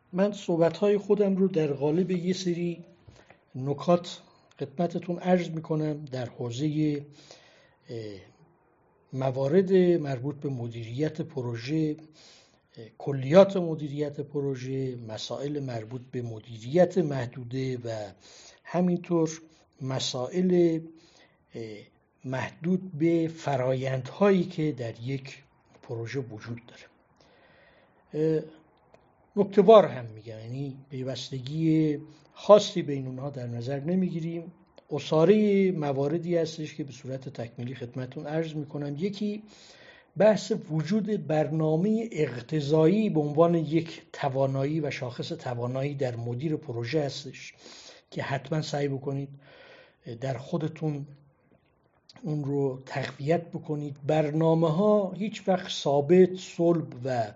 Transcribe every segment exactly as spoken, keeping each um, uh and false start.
من صحبت‌های خودم رو در قالب یه سری نکات خدمتتون عرض می‌کنم در حوزه موارد مربوط به مدیریت پروژه، کلیات مدیریت پروژه، مسائل مربوط به مدیریت محدوده و همینطور مسائل محدود به فرایندهایی که در یک پروژه وجود داره. نکته‌وار هم میگم، یعنی پیوستگی خاصی بین اونها در نظر نمیگیریم. اساره مواردی هستش که به صورت تکمیلی خدمتتون عرض میکنم. یکی بحث وجود برنامه اقتضایی به عنوان یک توانایی و شاخص توانایی در مدیر پروژه هستش که حتما سعی بکنید در خودتون اون رو تقویت بکنید. برنامه ها هیچ وقت ثابت، صلب و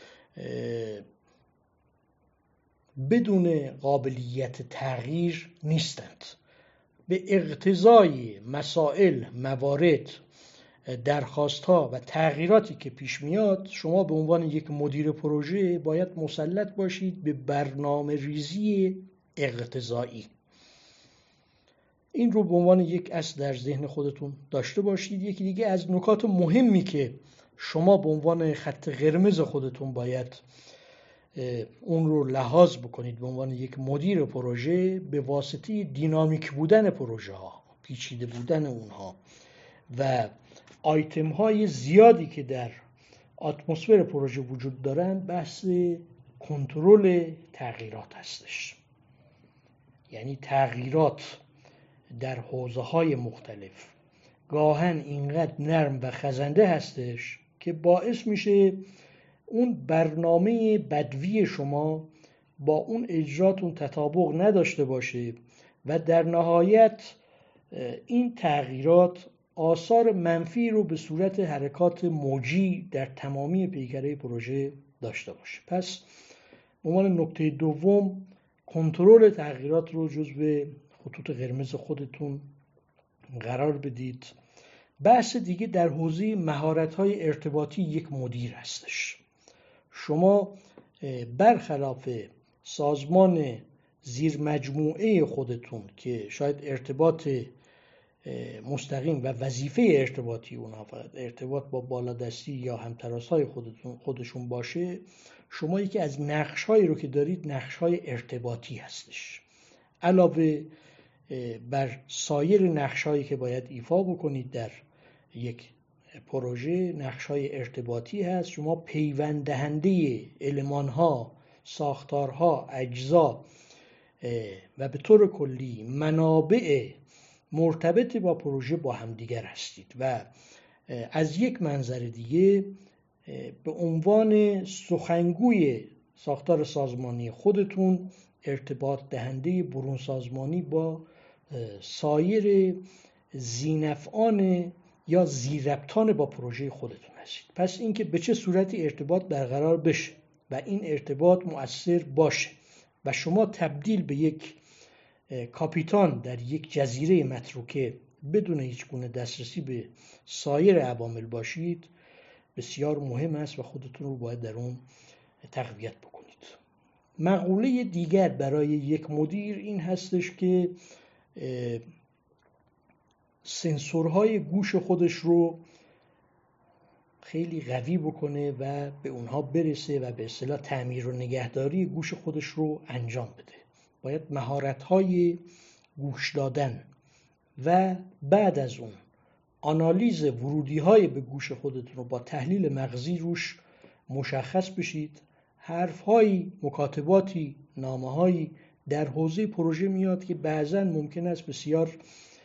بدون قابلیت تغییر نیستند. به اقتضای مسائل، موارد، درخواست‌ها و تغییراتی که پیش میاد، شما به عنوان یک مدیر پروژه باید مسلط باشید به برنامه ریزی اقتضایی. این رو به عنوان یک اصل در ذهن خودتون داشته باشید. یکی دیگه از نکات مهمی که شما به عنوان خط قرمز خودتون باید اون رو لحاظ بکنید به عنوان یک مدیر پروژه، به واسطه دینامیک بودن پروژه ها، پیچیده بودن اونها و آیتم های زیادی که در اتمسفر پروژه وجود دارن، بحث کنترل تغییرات هستش. یعنی تغییرات در حوزه های مختلف گاهن اینقدر نرم و خزنده هستش که باعث میشه اون برنامه بدوی شما با اون اجراتون تطابق نداشته باشه و در نهایت این تغییرات آثار منفی رو به صورت حرکات موجی در تمامی پیکره پروژه داشته باشه. پس به عنوان نکته دوم، کنترل تغییرات رو جزو خطوط قرمز خودتون قرار بدید. بحث دیگه در حوزه مهارت‌های ارتباطی یک مدیر هستش. شما برخلاف سازمان زیر مجموعه خودتون که شاید ارتباط مستقیم و وظیفه ارتباطی اونها فقط ارتباط با بالادستی یا همتراسهای خودتون خودشون باشه، شما یکی از نقش‌هایی رو که دارید نقش‌های ارتباطی هستش. علاوه بر سایر نقش‌هایی که باید ایفا بکنید در یک پروژه، نقش‌های ارتباطی هست. شما پیوند دهنده المان‌ها، ساختارها، اجزا و به طور کلی منابع مرتبط با پروژه با همدیگر هستید و از یک منظر دیگه به عنوان سخنگوی ساختار سازمانی خودتون ارتباط دهنده برون سازمانی با سایر ذینفعان یا زیرربطان با پروژه خودتون هستید. پس اینکه به چه صورتی ارتباط برقرار بشه و این ارتباط مؤثر باشه و شما تبدیل به یک کاپیتان در یک جزیره متروکه بدون هیچ گونه دسترسی به سایر عوامل باشید، بسیار مهم است و خودتون رو باید در اون تقویت بکنید. مقوله دیگر برای یک مدیر این هستش که سنسورهای گوش خودش رو خیلی قوی بکنه و به اونها برسه و به اصطلاح تعمیر و نگهداری گوش خودش رو انجام بده. باید مهارت‌های گوش دادن و بعد از اون آنالیز ورودی‌های به گوش خودتون رو با تحلیل مغزی روش مشخص بشید. حرف‌هایی، مکاتباتی، نامه‌هایی در حوزه پروژه میاد که بعضاً ممکن است بسیار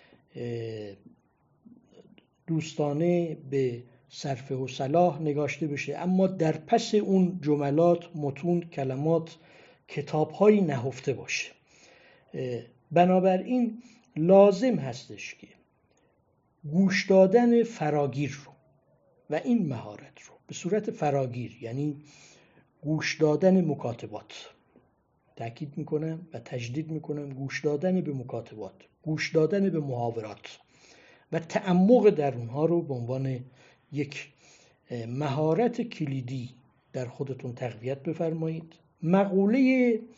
دوستانه به صرفه و صلاح نگاشته بشه، اما در پس اون جملات، متون، کلمات، کتاب‌هایی نهفته باشه. بنابراین لازم هستش که گوش دادن فراگیر رو و این مهارت رو به صورت فراگیر، یعنی گوش دادن مکاتبات، تأکید میکنم و تجدید میکنم، گوش دادن به مکاتبات، گوش دادن به محاورات و تعمق در اونها رو به عنوان یک مهارت کلیدی در خودتون تقویت بفرمایید مقوله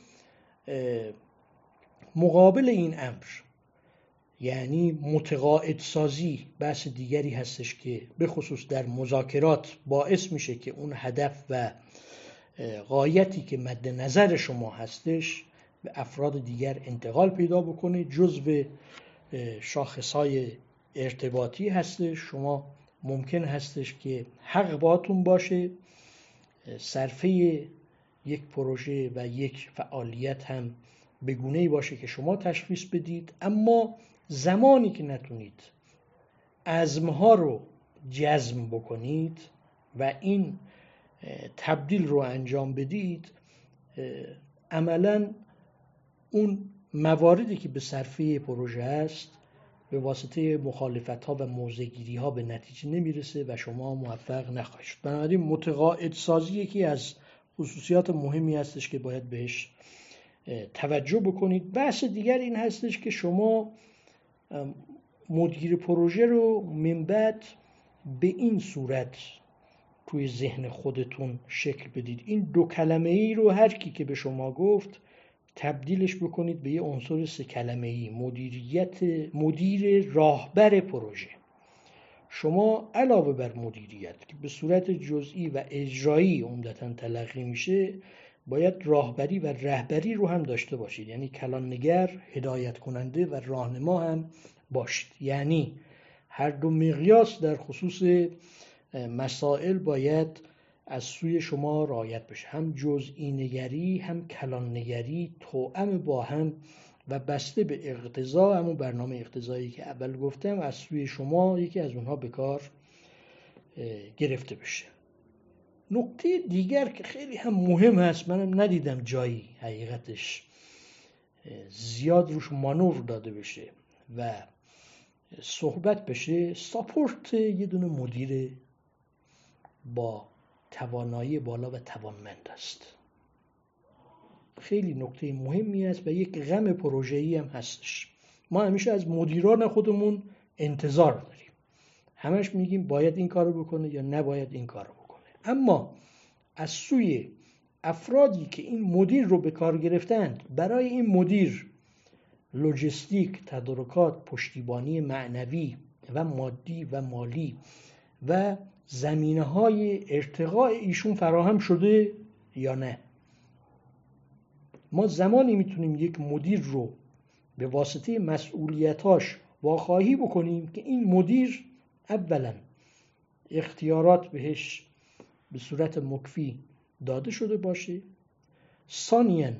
مقابل این امر، یعنی متقاعد سازی، بحث دیگری هستش که به خصوص در مذاکرات باعث میشه که اون هدف و غایتی که مد نظر شما هستش به افراد دیگر انتقال پیدا بکنه. جزو شاخصهای ارتباطی هستش. شما ممکن هستش که حق باهاتون باشه، صرفه یک پروژه و یک فعالیت هم به گونه‌ای باشه که شما تشخیص بدید، اما زمانی که نتونید عزمها رو جزم بکنید و این تبدیل رو انجام بدید، عملاً اون مواردی که به صرفه پروژه هست به واسطه مخالفت‌ها و موضع‌گیری‌ها به نتیجه نمیرسه و شما موفق نخواهید شد. بنابراین متقاعد سازی یکی از خصوصیات مهمی هستش که باید بهش توجه بکنید. بحث دیگر این هستش که شما مدیر پروژه رو من بعد به این صورت توی ذهن خودتون شکل بدید. این دو کلمه ای رو هر کی که به شما گفت تبدیلش بکنید به یه عنصر سه کلمه ای، مدیریت، مدیر راهبر پروژه. شما علاوه بر مدیریت که به صورت جزئی و اجرایی عمدتاً تلقی میشه، باید راهبری و رهبری رو هم داشته باشید، یعنی کلاننگر، هدایت کننده و راهنما هم باشید. یعنی هر دو مقیاس در خصوص مسائل باید از سوی شما رعایت بشه، هم جزئی نگری هم کلان نگری توأم با هم و بسته به اقتضا، همون برنامه اقتضایی که اول گفتم، از سوی شما یکی از اونها به کار گرفته بشه. نکته دیگر که خیلی هم مهم هست، منم ندیدم جایی حقیقتش زیاد روش مانور داده بشه و صحبت بشه، ساپورت یه دونه مدیر با توانایی بالا و توانمند است. خیلی نکته مهمی است و یک غم پروژه‌ای هم هستش. ما همیشه از مدیران خودمون انتظار داریم، همش میگیم باید این کارو بکنه یا نباید این کارو بکنه، اما از سوی افرادی که این مدیر رو به کار گرفتند، برای این مدیر لوجستیک، تدارکات، پشتیبانی معنوی و مادی و مالی و زمینه‌های ارتقاء ایشون فراهم شده یا نه. ما زمانی میتونیم یک مدیر رو به واسطه مسئولیتاش واخواهی بکنیم که این مدیر اولا اختیارات بهش به صورت مکفی داده شده باشه، ثانیاً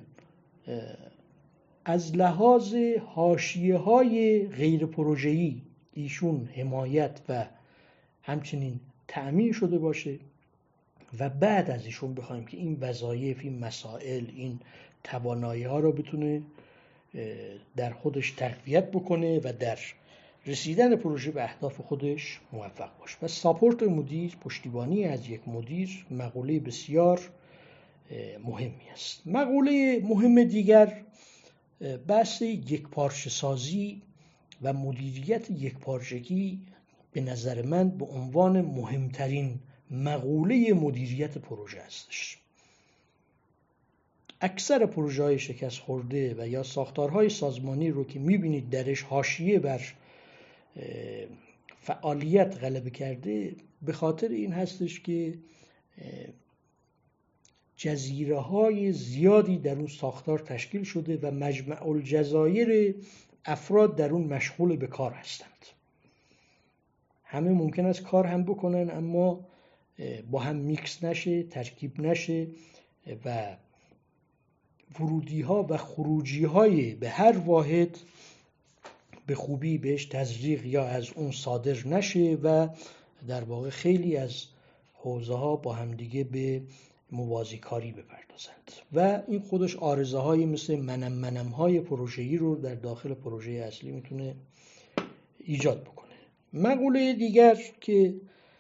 از لحاظ حاشیه‌های غیر پروژه‌ای ایشون حمایت و همچنین تأمین شده باشه و بعد از ایشون بخوایم که این وظایف، این مسائل، این توانایی ها رو بتونه در خودش تقویت بکنه و در رسیدن پروژه به اهداف خودش موفق باشه. و ساپورت مدیر، پشتیبانی از یک مدیر، مقوله بسیار مهمی است. مقوله مهم دیگر بحث یک پارچه سازی و مدیریت یک پارچگی به نظر من به عنوان مهمترین مقوله مدیریت پروژه هستش. اکثر پروژه های شکست خورده و یا ساختارهای سازمانی رو که میبینید درش حاشیه بر فعالیت غلبه کرده، به خاطر این هستش که جزیره های زیادی در اون ساختار تشکیل شده و مجمع الجزایر افراد در اون مشغول به کار هستند. همه ممکن است کار هم بکنن اما با هم میکس نشه، ترکیب نشه و ورودی ها و خروجی های به هر واحد به خوبی بهش تزریق یا از اون صادر نشه و در واقع خیلی از حوزه ها با همدیگه به موازی کاری بپردازند و این خودش آرزه هایی مثل منم منم های پروژه‌ای رو در داخل پروژه اصلی میتونه ایجاد بکنه. مقوله دیگر که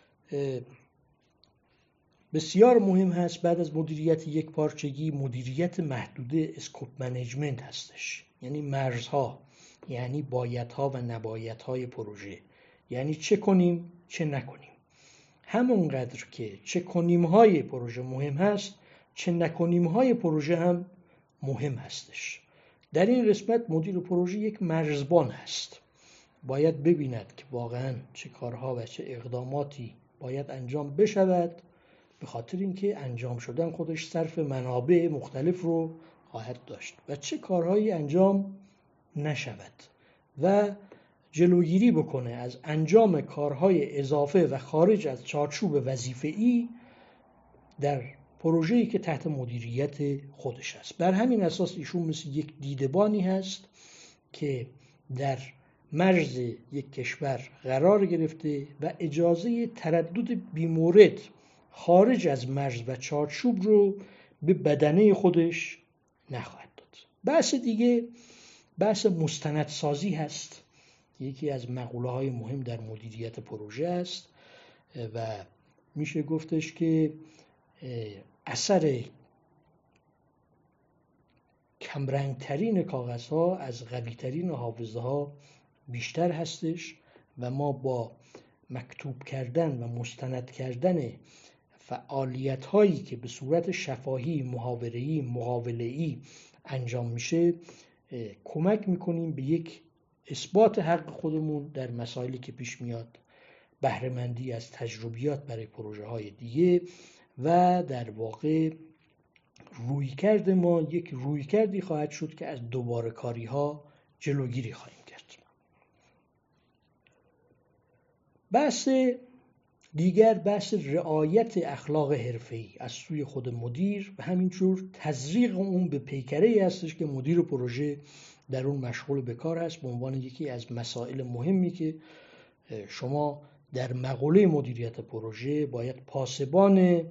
بسیار مهم هست بعد از مدیریت یک پارچگی، مدیریت محدوده، اسکوپ منیجمنت هستش. یعنی مرزها، یعنی بایدها و نبایدهای پروژه، یعنی چه کنیم چه نکنیم. همونقدر که چه کنیم های پروژه مهم هست، چه نکنیم های پروژه هم مهم هستش. در این قسمت مدیر پروژه یک مرزبان هست، باید ببیند که واقعا چه کارها و چه اقداماتی باید انجام بشود، به خاطر اینکه انجام شدن خودش صرف منابع مختلف رو خواهد داشت و چه کارهایی انجام نشود و جلوگیری بکنه از انجام کارهای اضافه و خارج از چارچوب وظیفه‌ای در پروژه‌ای که تحت مدیریت خودش است. بر همین اساس ایشون مثل یک دیدبانی هست که در مرز یک کشور قرار گرفته و اجازه تردد بیمورد خارج از مرز و چارچوب رو به بدنه خودش نخواهد داد. بحث دیگه بحث مستندسازی هست، یکی از مقوله های مهم در مدیریت پروژه است و میشه گفتش که اثر کمرنگترین کاغذ ها از قوی ترین حافظه ها بیشتر هستش و ما با مکتوب کردن و مستند کردن فعالیت هایی که به صورت شفاهی، محاوره‌ای، مقاوله‌ای انجام میشه کمک میکنیم به یک اثبات حق خودمون در مسائلی که پیش میاد، بهره مندی از تجربیات برای پروژه های دیگه و در واقع رویکرد ما یک رویکردی خواهد شد که از دوباره کاری ها جلوگیری خواهیم کرد. بحث دیگر بحث رعایت اخلاق حرفه‌ای از سوی خود مدیر و همینجور تزریق اون به پیکره‌ای هستش که مدیر پروژه در اون مشغول به کار هست به عنوان یکی از مسائل مهمی که شما در مقوله مدیریت پروژه باید پاسبان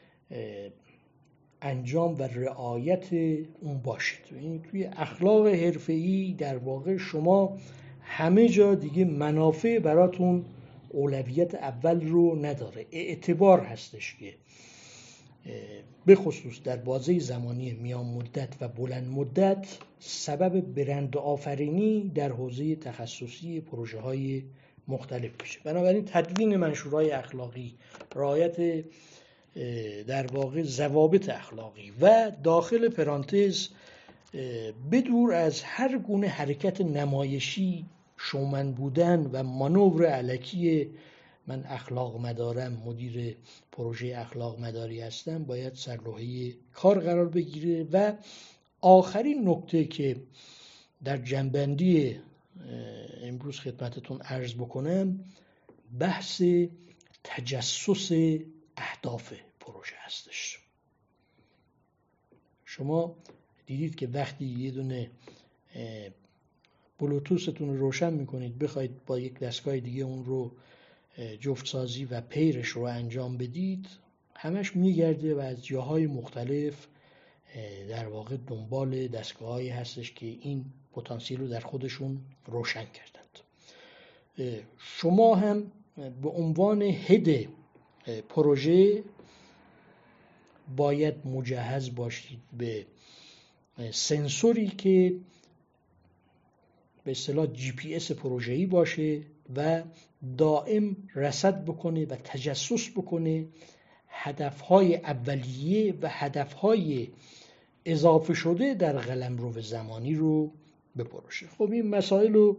انجام و رعایت اون باشید. این توی اخلاق حرفه‌ای در واقع شما همه جا دیگه منافع براتون اولویت اول رو نداره، اعتبار هستش که به خصوص در بازه زمانی میان مدت و بلند مدت سبب برند آفرینی در حوزه تخصصی پروژه های مختلف بشه. بنابراین تدوین منشورهای اخلاقی، رعایت در واقع ضوابط اخلاقی و داخل پرانتز بدور از هر گونه حرکت نمایشی، شومن بودن و مانور الکی من اخلاق مدارم، مدیر پروژه اخلاق مداری هستم، باید سرلوحه کار قرار بگیره. و آخرین نکته که در جنبندی امروز خدمتتون عرض بکنم بحث تجسس اهداف پروژه هستش. شما دیدید که وقتی یه دونه بلوتوستون رو روشن میکنید بخواید با یک دستگاه دیگه اون رو جفت سازی و پیرش رو انجام بدید، همش میگرده و از جاهای مختلف در واقع دنبال دستگاهایی هستش که این پتانسیل رو در خودشون روشن کردند. شما هم به عنوان هد پروژه باید مجهز باشید به سنسوری که به اصطلاح جی پی اس پروژه‌ای باشه و دائم رصد بکنه و تجسس بکنه هدفهای اولیه و هدفهای اضافه شده در قلمرو زمانی رو به پروژه. خب این مسائل و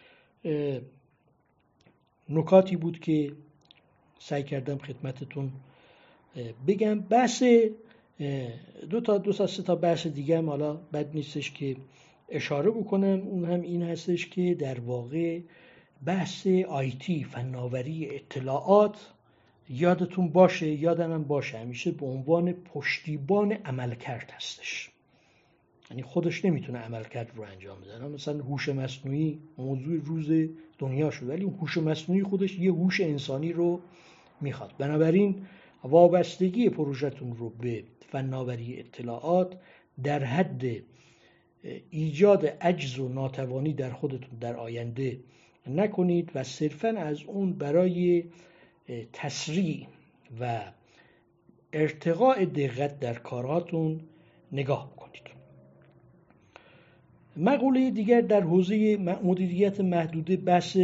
نکاتی بود که سعی کردم خدمتتون بگم. بحث دو تا دو تا سه تا بحث دیگه هم حالا بد نیستش که اشاره بکنم. اون هم این هستش که در واقع بحث آیتی، فناوری اطلاعات، یادتون باشه، یادم هم باشه، همیشه به عنوان پشتیبان عملکرد هستش. یعنی خودش نمیتونه عملکرد رو انجام بده. مثلا هوش مصنوعی موضوع روز دنیا شد، ولی هوش مصنوعی خودش یه هوش انسانی رو میخواد. بنابراین وابستگی پروژه‌تون رو به فناوری اطلاعات در حد ایجاد عجز و ناتوانی در خودتون در آینده نکنید و صرفاً از اون برای تسریع و ارتقاء دقت در کارهاتون نگاه کنید. مقوله دیگر در حوزه مدیریت محدوده بحث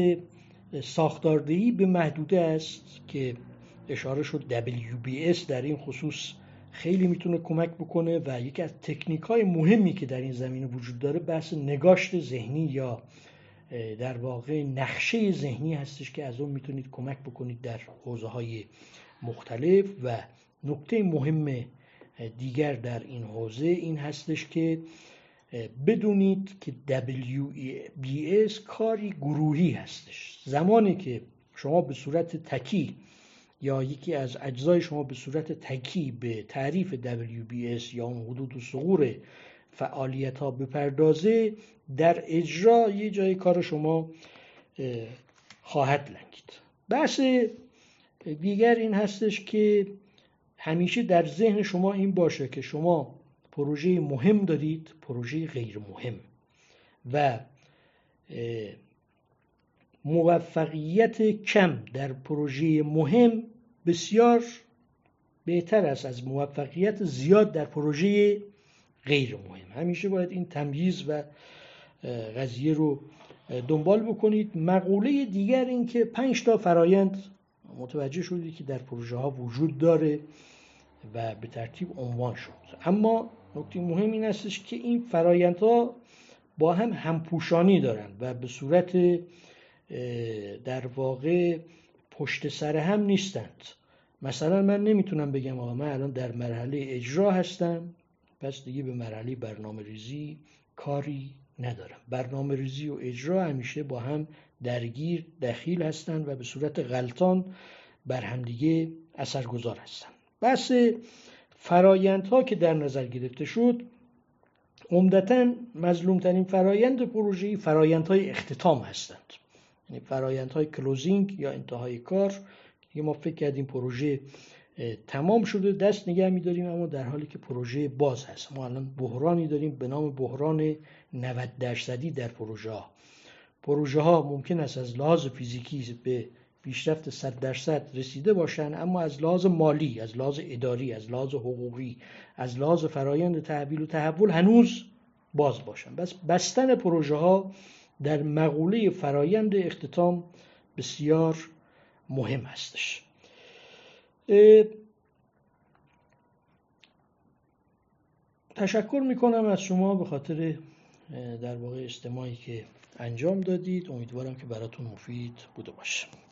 ساختاردهی به محدوده است که اشاره شد دبلیو بی اس در این خصوص خیلی میتونه کمک بکنه و یکی از تکنیک‌های مهمی که در این زمینه وجود داره بحث نگاشت ذهنی یا در واقع نقشه ذهنی هستش که از اون میتونید کمک بکنید در حوزه‌های مختلف. و نکته مهم دیگر در این حوزه این هستش که بدونید که دبلیو بی اس کاری گروهی هستش. زمانی که شما به صورت تکی یا یکی از اجزای شما به صورت تکی به تعریف دبلیو بی اس یا اون حدود و ثغور فعالیت ها بپردازه، در اجرا یه جای کار شما خواهد لنگید. بحث دیگر این هستش که همیشه در ذهن شما این باشه که شما پروژه مهم دارید، پروژه غیر مهم، و موفقیت کم در پروژه مهم بسیار بهتر است از موفقیت زیاد در پروژه غیر مهم. همیشه باید این تمییز و قضیه رو دنبال بکنید. مقوله دیگر این که پنج تا فرایند متوجه شدید که در پروژه ها وجود داره و به ترتیب عنوان شد، اما نکته مهم این استش که این فرایندها با هم همپوشانی دارند و به صورت در واقع پشت سر هم نیستند. مثلا من نمیتونم بگم آقا من الان در مرحله اجرا هستم پس دیگه به مرحله برنامه ریزی کاری ندارم. برنامه ریزی و اجرا همیشه با هم درگیر دخیل هستند و به صورت غلطان بر هم دیگه اثرگذار هستند. بس فرایندها که در نظر گرفته شد، عمدتاً مظلومترین فرایند پروژه‌ای فرایندهای اختتام هستند، یعنی فرایندهای کلوزینگ یا انتهای کار که ما فکر کردیم پروژه تمام شده دست نگه می‌داریم اما در حالی که پروژه باز هست. ما الان بحرانی داریم به نام بحران نود درصدی در پروژه ها. پروژه ها ممکن است از لحاظ فیزیکی به پیشرفت صد درصد رسیده باشن اما از لحاظ مالی، از لحاظ اداری، از لحاظ حقوقی، از لحاظ فرایند تحویل و تحول هنوز باز باشن. بس بستن پروژه ها در مقوله فرایند اختتام بسیار مهم هستش. تشکر میکنم از شما به خاطر در واقع استماعی که انجام دادید. امیدوارم که براتون مفید بوده باشه.